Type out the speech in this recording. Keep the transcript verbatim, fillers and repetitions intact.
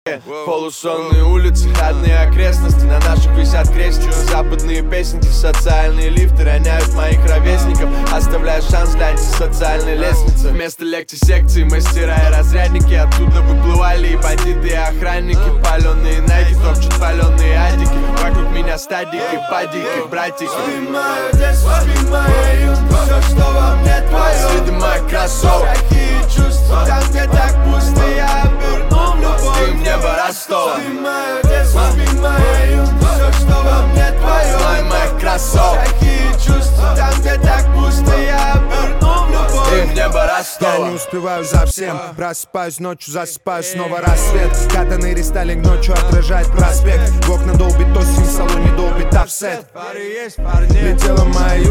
Полусонные улицы, одни окрестности. На наших висят крестики. Западные песенки, социальные лифты роняют моих ровесников, оставляя шанс для антисоциальной лестницы. Вместо лекций, секций, мастера и разрядники. Оттуда выплывали и бандиты, и охранники. Паленые найки, топчут паленые адики. Вокруг меня стадики, падики, братики. Ты мое детство, ты моя юность. Все, что во мне твое. Следы моих кроссовок. Какие чувства, там где так пусто, я оберну в любовь. Ты в небо Ростова. Ты мое детство, ты моя юность. Все, что во мне твое. Слой моих кроссовок. Какие чувства, там где так пусто, я оберну в любовь. Ты в небо Ростова. Я не успеваю за всем. Просыпаюсь ночью, засыпаю, снова рассвет. Катаный рестайлинг ночью отражает проспект. В окна долбит осень, в салоне долбит офсет. Пары есть, пары нет. Летела моя